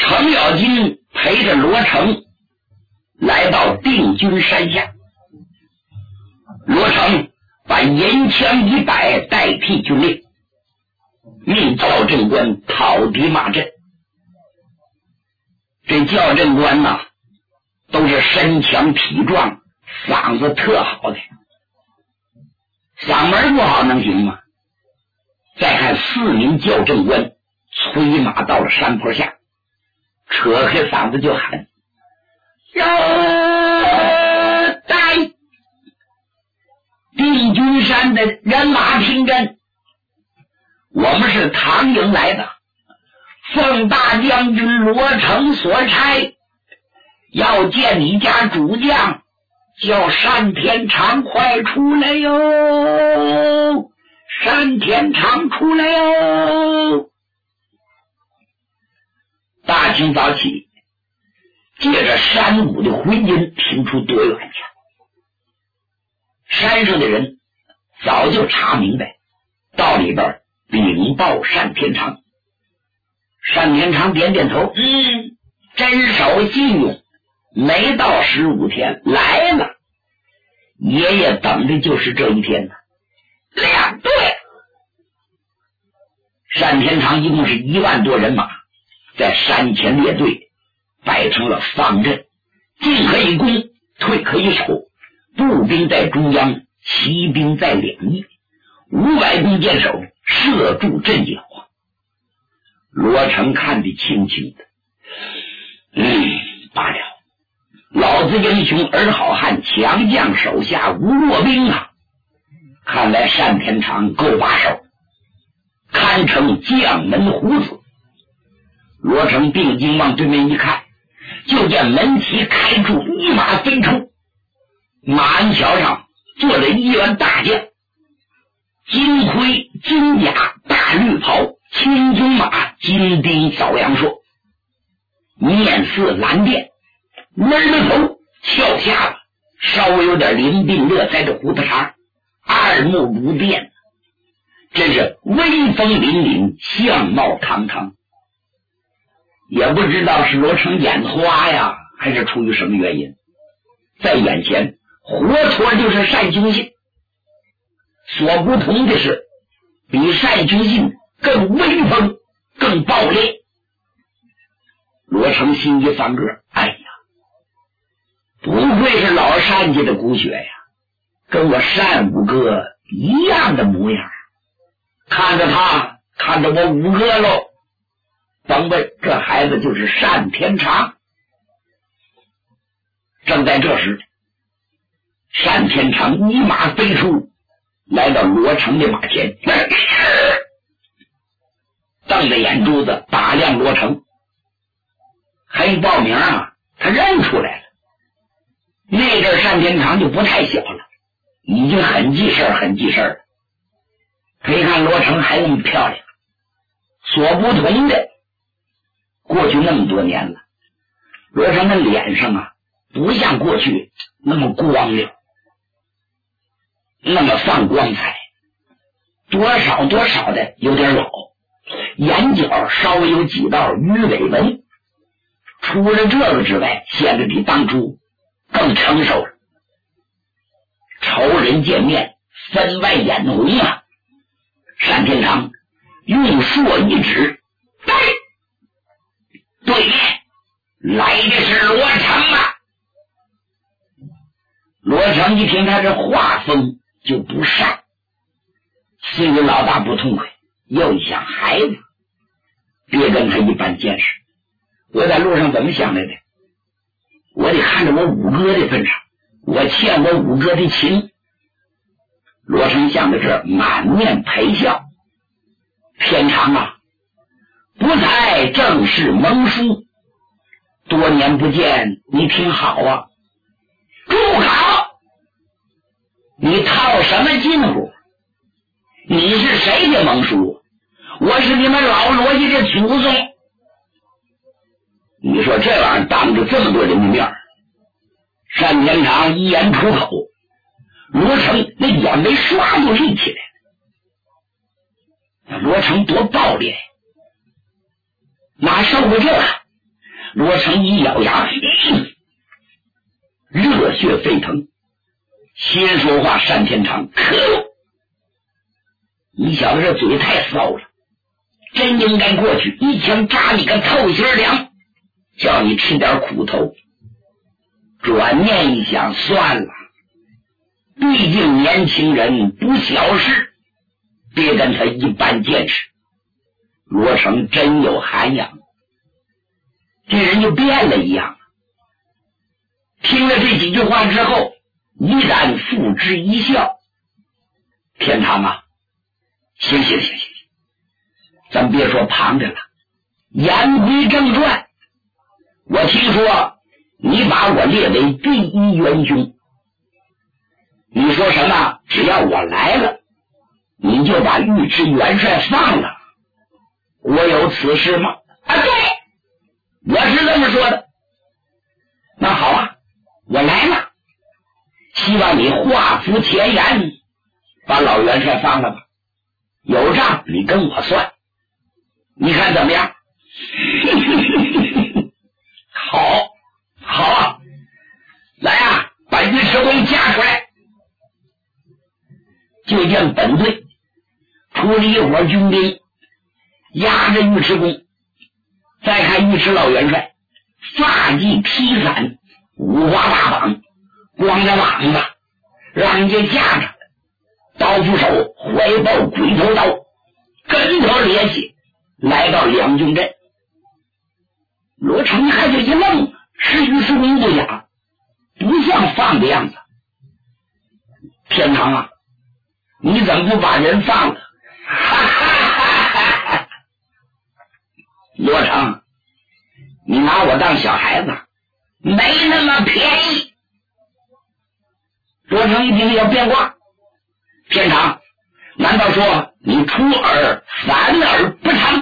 程咬金陪着罗成来到定军山下，罗成把银枪一摆代替军令，命校正官讨敌马阵。这校正官呐，都是身强体壮，嗓子特好的，嗓门不好能行吗？再看4名校正官催马到了山坡下，扯开嗓子就喊：有带定军山的人马听真，我们是唐营来的，奉大将军罗成所差，要见你家主将，叫单天长快出来哟！单天长出来哟！大清早起，借着山谷的回音，听出多远去。山上的人早就查明白，到里边禀报单天长。单天长点点头，真守信用，没到15天来了。爷爷等的就是这一天呢。两队，单天长一共是1万多人马，在山前列队，摆成了方阵，进可以攻，退可以守，步兵在中央，骑兵在两翼，500弓箭手射住阵脚啊！罗成看得清清的，罢了，老子英雄儿好汉，强将手下无弱兵啊！看来单天长够把手，堪称将门虎子。罗成定睛往对面一看，就见门旗开出，一马飞出，马鞍桥上坐着1员大将，金盔金甲大绿袍，青鬃马金钉扫阳槊，面色蓝靛，闷着头，翘下巴，稍微有点林鬓乐腮的胡子茬，二目如电，真是威风凛凛，相貌堂堂。也不知道是罗成眼花呀，还是出于什么原因，在眼前活脱就是单雄信。所不同的是，比单雄信更威风，更暴烈。罗成心一翻个，哎呀，不愧是老单家的骨血呀，跟我单五哥一样的模样。看着他，看着我五哥喽，甭问，这孩子就是单天长。正在这时，单天长一马飞出，来到罗成的马前，瞪着眼珠子打量罗成，还一报名啊，他认出来了。那阵单天长就不太小了，已经很记事了。可以看罗成还那么漂亮，所不同的，过去那么多年了，罗成的脸上啊，不像过去那么光亮，那么放光彩，多少的有点老，眼角稍微有几道鱼尾纹，除了这个之外，显得比当初更成熟了。仇人见面，分外眼红啊！单天长用槊一指，对面来的是罗成啊！罗成一听他这画风就不善，心里老大不痛快，又一想，孩子别跟他一般见识，我在路上怎么想来的？我得看着我五哥的份上，我欠我五哥的情。罗成想到这儿，满面陪笑。天长啊，不才正是蒙叔，多年不见，你挺好啊。住口！你套什么近乎？你是谁的蒙叔？我是你们老罗家的祖宗。你说这玩意儿当着这么多人的面，单天长一言出口，罗成那眼眉唰就立起来了。罗成多暴烈，哪受过这个？ 罗成一咬牙，热血沸腾，心说话：单天长，可恶！你小子这嘴太骚了，真应该过去一枪扎你个透心凉，叫你吃点苦头。转念一想，算了，毕竟年轻人不小事，别跟他一般见识。罗成真有涵养，这人就变了一样。听了这几句话之后，依然付之一笑。天堂啊，行，咱别说旁着了，言归正传。我听说你把我列为第一元凶，你说什么？只要我来了，你就把尉迟元帅放了。我有此事吗？啊，对，我是这么说的。那好啊，我来了，希望你画符前言，把老元帅放了吧。有账你跟我算，你看怎么样？好啊，来啊，把尉迟恭架出来。就见本队出了一伙军兵，压着尉迟恭。再看尉迟老元帅，发髻披散，五花大绑，光着膀子，让人家架着，刀斧手怀抱鬼头刀，跟头咧起，来到两军阵。罗成一看就一愣，是尉迟恭不假，不像放的样子。天堂啊，你怎么不把人放了？罗成，你拿我当小孩子，没那么便宜。罗成一听要变卦，天堂，难道说你出尔反尔不成？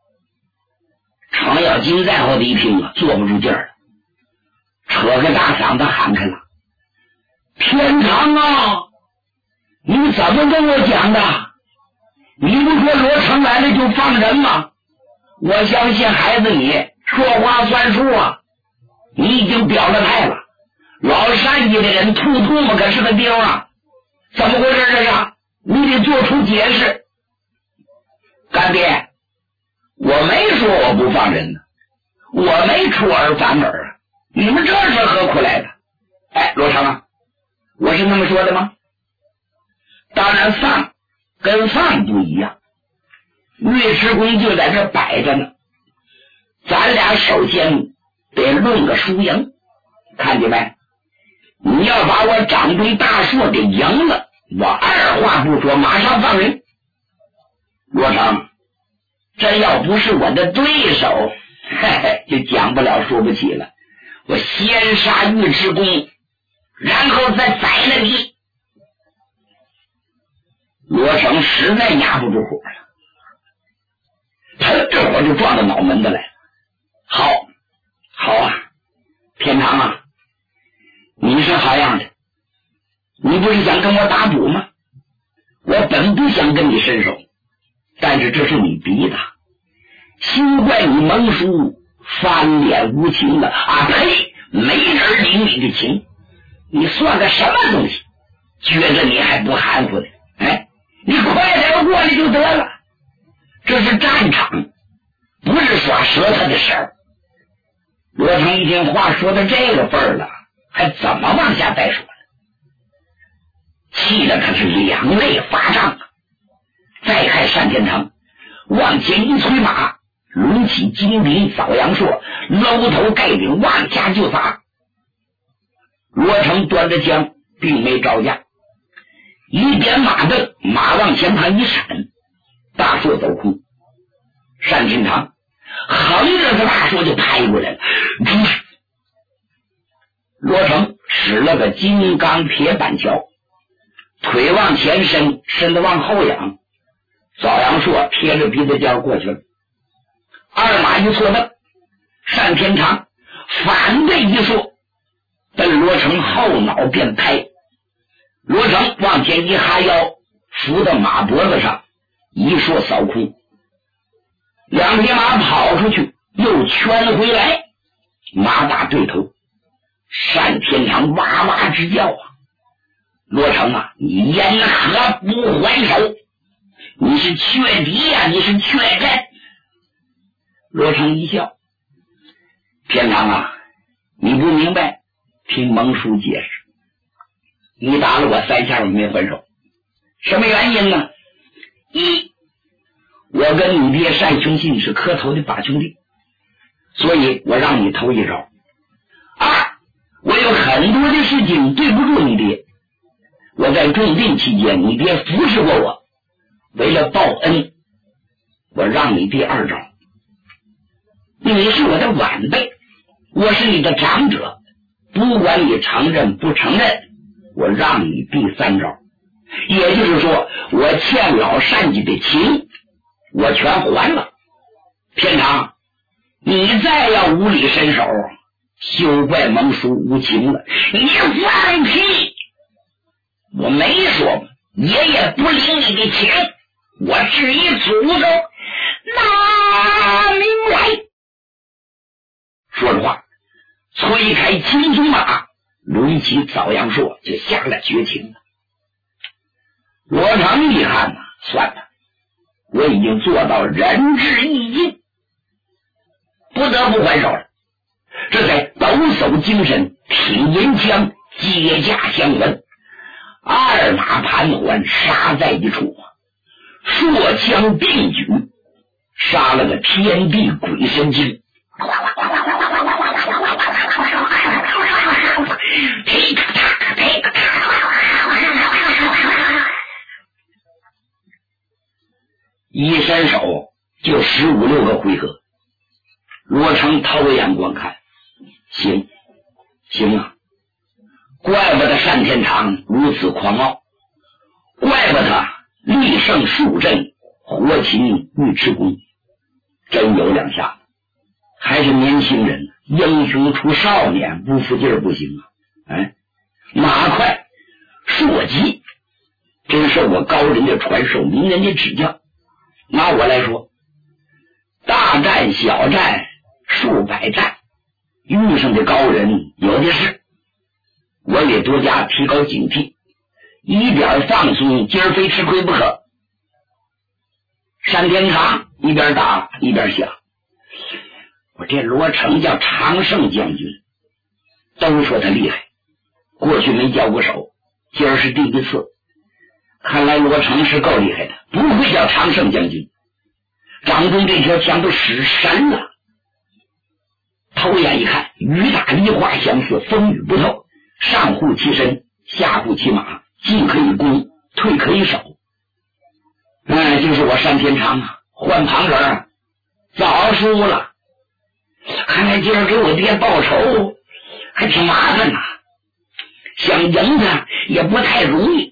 程咬金在后的一听啊，坐不住劲儿了，扯个大嗓子喊开了：天堂啊，你怎么跟我讲的？你不说罗成来了就放人吗？我相信孩子你说话算数啊，你已经表了态了。老山西的人吐唾沫可是个钉啊，怎么回事这是？你得做出解释。干爹，我没说我不放人呢，我没出尔反尔啊，你们这是何苦来的？哎，罗成啊，我是那么说的吗？当然放跟放不一样，尉迟恭就在这摆着呢，咱俩首先得论个输赢，看见没？你要把我掌柜大硕给赢了，我二话不说马上放人。罗成，这要不是我的对手，就讲不了说不起了。我先杀尉迟恭，然后再宰了你。罗成实在压不住火了，他这会儿就撞到脑门子来了。好啊，天堂啊，你是好样的，你不是想跟我打赌吗？我本不想跟你伸手，但是这是你逼的，休怪你蒙叔翻脸无情了啊！呸，没人领你的情，你算个什么东西？觉得你还不含糊的？哎，你快点过来就得了，这是战场，不是耍舌头的事儿。罗成一听话说到这个份儿了，还怎么往下再说了？气得他是两肋发胀。再看单天长往前一催马，抡起金笔扫阳朔，搂头盖顶往下就砸。罗成端着枪并没招架，一点马镫，马往前旁一闪，大硕走空。单天长横着个大硕就拍过来了，罗成使了个金刚铁板桥，腿往前伸，身子往后仰，扫阳朔贴着鼻子尖过去了。二马一错蹬，单天长反背一缩，奔罗成后脑便拍。罗成往前一哈腰，扶到马脖子上，一缩扫空。两匹马跑出去，又圈回来， 马大对头，单天堂哇哇直叫啊！罗成啊，你言何不还手？你是缺敌呀，你是缺阵。罗成一笑，天堂啊，你不明白，听蒙叔解释。你打了我3下，我没还手，什么原因呢？一，我跟你爹单雄信是磕头的8兄弟，所以我让你头一招。二，我有很多的事情对不住你爹，我在重病期间你爹扶持过我，为了报恩，我让你第2招。你是我的晚辈，我是你的长者，不管你承认不承认，我让你第3招。也就是说，我欠老单家的情我全还了。天堂，你再要无理伸手，休怪蒙叔无情了。你放屁！我没说爷爷不领你的情，我是一诅咒，拿命来！说着话，催开青鬃马，抡起枣阳槊就下了绝情了。罗成一看呐，算了，我已经做到仁至义尽，不得不还手了。这才抖擞精神，挺银枪，接驾相闻，2马盘桓，杀在一处，槊枪并举，杀了个天地鬼神经。一伸手就15、16个回合。罗成偷眼观看，行啊，怪不得单天堂如此狂傲，怪不得力胜数阵，活擒尉迟恭，真有2下子。还是年轻人，英雄出少年，不服劲儿不行啊！马快槊急，真受我高人的传授，名人的指教。拿我来说，大战小战数百战，遇上的高人有的是，我得多加提高警惕，一点放松，今儿非吃亏不可。单天堂一边打一边想，我这罗成叫常胜将军，都说他厉害，过去没交过手，今儿是第一次，看来罗成是够厉害的，不会叫常胜将军。掌中这条枪都使神了。偷眼一看，雨打梨花相似，风雨不透，上护其身，下护其马，进可以攻，退可以守。就是我单天长啊，换旁人啊，早输了。看来今儿给我爹报仇还挺麻烦呐，想赢他也不太容易。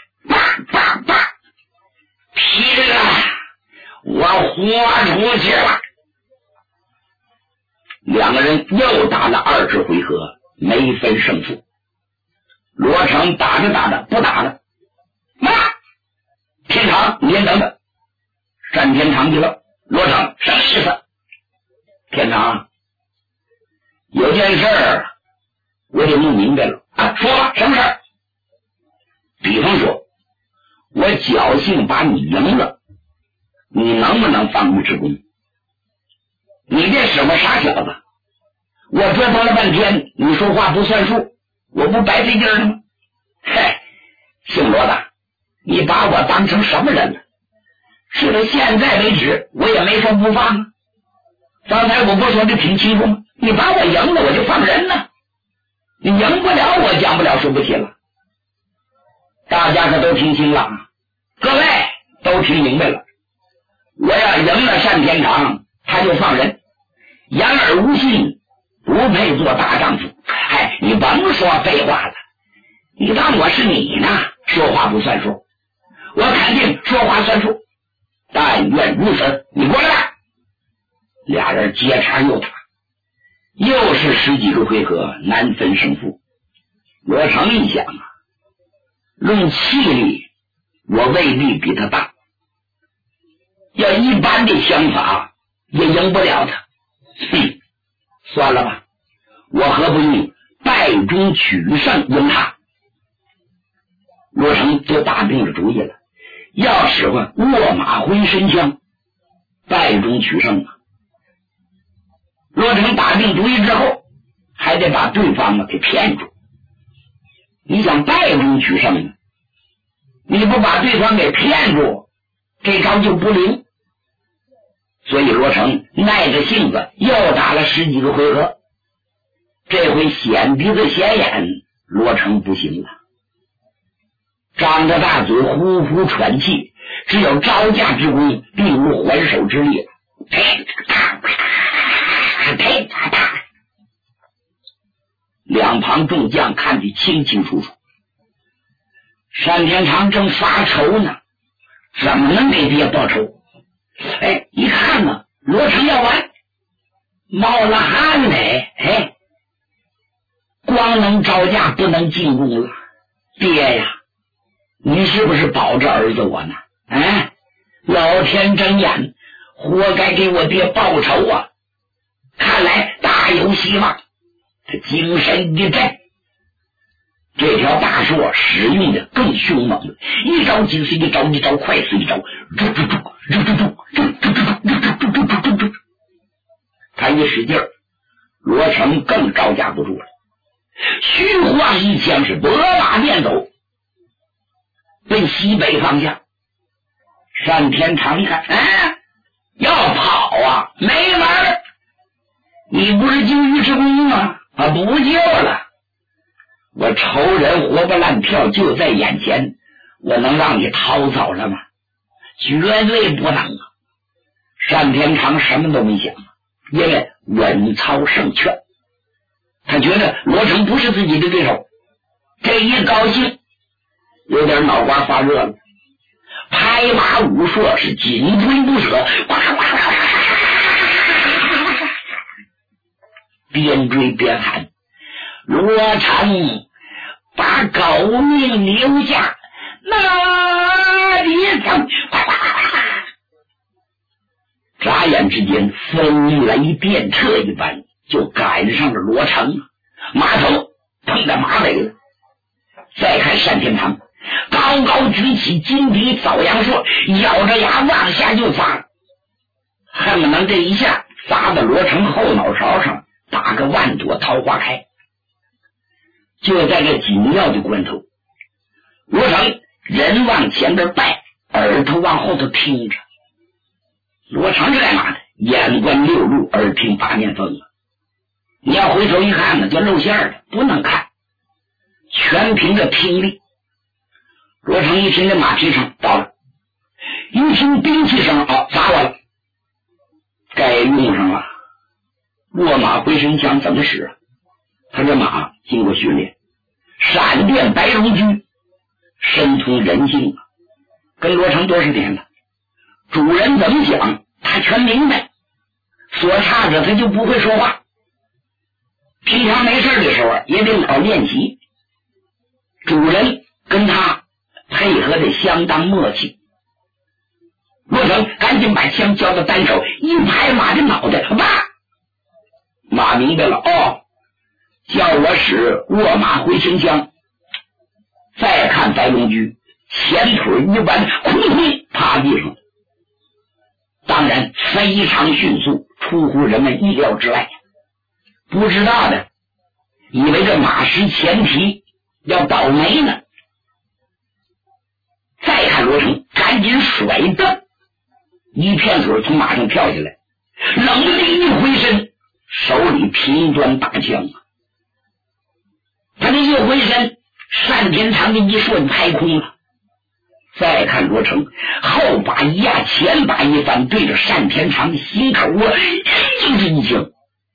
劈了，我豁出去了。2个人又打了20回合，没分胜负。罗成打着打着不打了，妈，天长，你先等等。单天长就问罗成什么意思？天长，有件事儿我得弄明白了啊，说吧，什么事儿？比方说，我侥幸把你赢了，你能不能放尉迟恭？你别使我傻小子，我折腾了半天，你说话不算数，我不白费劲了吗？姓罗的，你把我当成什么人了？是到现在为止，我也没说不放啊。刚才我不说的挺清楚吗？你把我赢了，我就放人了。你赢不了我，讲不了，说不起了。大家可都听清了，各位都听明白了。我要赢了单天长，他就放人。言而无信，不配做大丈夫。你甭说废话了，你当我是你呢？说话不算数，我肯定说话算数。但愿如此，你过来。俩人接茬又打，又是10几个回合，难分胜负。罗成一想啊，论气力我未必比他大，要一般的枪法也赢不了他。算了吧， 我何不用败中取胜赢他？罗成就打定了主意了，要使唤卧马回神枪，败中取胜啊！罗成打定主意之后，还得把对方给骗住。你想败中取胜呢？你不把对方给骗住，这招就不灵。所以罗成耐着性子又打了10几个回合，这回显鼻子显眼，罗成不行了，张着大嘴呼呼喘气，只有招架之功，并无还手之力。两旁众将看得清清楚楚，单天长正发愁呢，怎么能给爹报仇？一看呢，罗成要完，冒了汗嘞，光能招架不能进攻了。爹呀，你是不是保着儿子我呢？老天睁眼，活该给我爹报仇啊！看来大有希望。他精神一振，这条大槊使用的更凶猛了，一招紧似一招，一招快似一招，他一使劲儿，罗成更招架不住了，虚晃一枪是拨马便走，奔西北方向。单天长一看，要跑啊，没门儿！你不是救尉迟恭吗？不救了，我仇人活蹦乱跳就在眼前，我能让你逃走了吗？绝对不能啊！单天长什么都没想，因为稳操胜券，他觉得罗成不是自己的对手，这一高兴有点脑瓜发热了，拍马舞槊是紧追不舍，边追边喊：罗成，把狗命留下，哪里走？眨眼之间，风雷电掣一般，就赶上了罗成，马头碰在马尾了。再看单天长，高高举起金笔扫阳槊，咬着牙往下就砸，恨不能这一下砸到罗成后脑勺上，打个万朵桃花开。就在这紧要的关头，罗成人往前边拜，耳朵往后头听着。罗成是干嘛的？眼观六路，耳听八面风啊！你要回头一看呢，就露馅了，不能看，全凭着听力。罗成一听这马蹄声到了，一听兵器声，砸我了，该用上了。卧马回神枪怎么使啊？他这马经过训练，闪电白龙驹，深通人性啊，跟罗成多少年了，主人怎么想他全明白，所差着他就不会说话。平常没事的时候也得老练习，主人跟他配合的相当默契。罗成赶紧把枪交到单手，一拍马的脑袋，马明白了，叫我使卧马回神枪。再看白龙驹，前腿一弯，哐趴地上，当然非常迅速，出乎人们意料之外。不知道的以为这马失前蹄要倒霉呢。再看罗成赶紧甩蹬，一片腿从马上跳下来，冷不丁一回身，手里平端大枪啊！他这一回身，单天长的一瞬拍空了。再看罗成后把一压，前把一翻，对着单天长的心口就是一枪。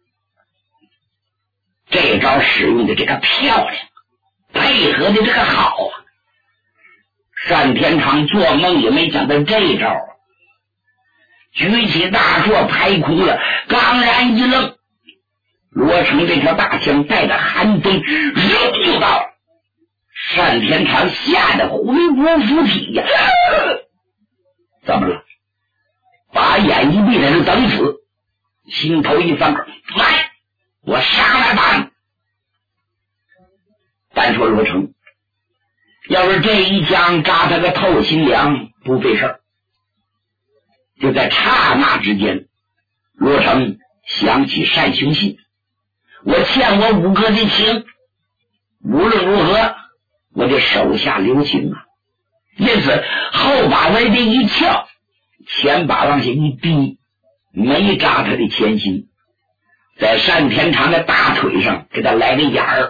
这招使用的这个漂亮，配合的这个好啊！单天长做梦也没想到这招啊！举起大槊拍空了，刚然一愣，罗成这条大枪带着寒风扔就到了。单天长吓得魂不附体呀！怎么了？把眼一闭，在这等死，心头一翻，来， 我上来吧。单说罗成，要是这一枪扎他个透心凉，不费事儿。就在刹那之间，罗成想起单雄信，我欠我5个的情，无论如何我就手下留情啊。因此后把外边一翘，前把往下一逼，没扎他的前心，在单天长的大腿上给他来个眼儿，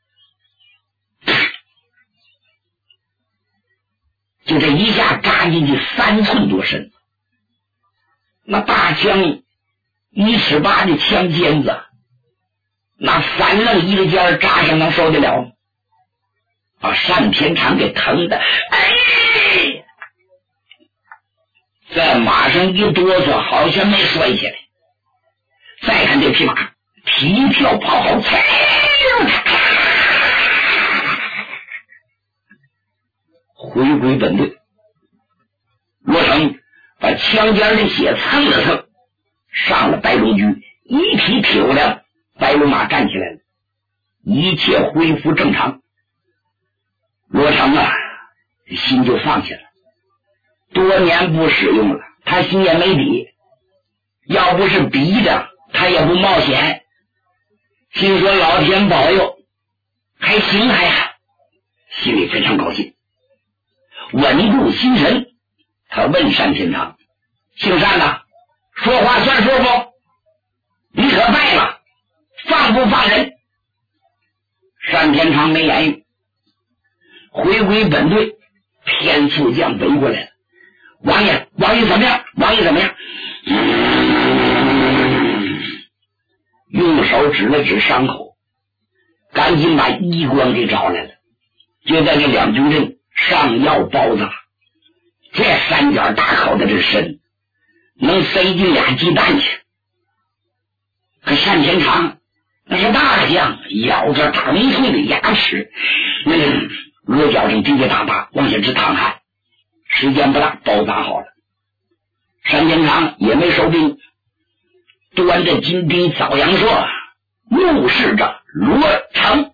就这一下扎进去3寸多深。那大枪1尺8的枪尖子，那3愣一个尖儿扎上能受得了吗？把单天长给疼的，在马上一哆嗦，好像没摔下来。再看这匹马蹄跳跑好，回归本队。罗成把枪尖的血蹭了蹭，上了白龙驹，一匹漂亮白龙马站起来了，一切恢复正常。罗成啊，心就放下了。多年不使用了，他心也没底，要不是逼着他也不冒险。心说老天保佑，还行心里非常高兴。稳住心神，他问单天长：姓单的，说话算数不？你可败了，放不放人？单天长没言语。回归本队，天速将围过来了。王爷怎么样？用手指了指伤口，赶紧把医官给找来了。就在这2军阵上药包扎，这3角大口的这深，能塞进2鸡蛋去。可单天长那是大将，咬着大明脆的牙齿，额角上滴滴答答往下直淌汗。时间不大，包扎好了。单天长也没收兵，端着金兵枣阳说，怒视着罗成。